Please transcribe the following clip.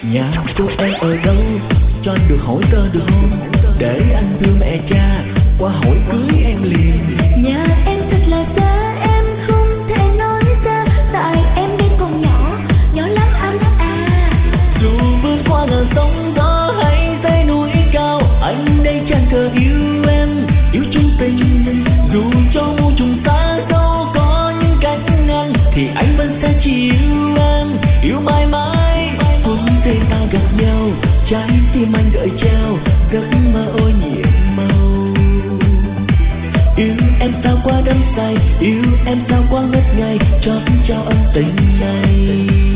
Nhà cô em ở đâu, cho anh được hỏi tên được không? Để anh đưa mẹ cha qua hỏi cưới em liền. Nhà em thật là xa, em không thể nói ra, tại em đây còn nhỏ, nhỏ lắm anh à. Dù bước qua ngàn sóng gió hay dãy núi cao, anh đây chẳng cờ yêu em, yêu chung tình. Dù cho muôn trùng xa xôi có những cách ngăn, thì anh vẫn sẽ chỉ yêu em, yêu mãi mãi. Không thể ta gặp nhau, trái tim anh đợi trao, giấc mơ ô nhiễm màu. Yêu em sao qua đắm say, yêu em sao qua ngất ngây, chót trao ân tình này.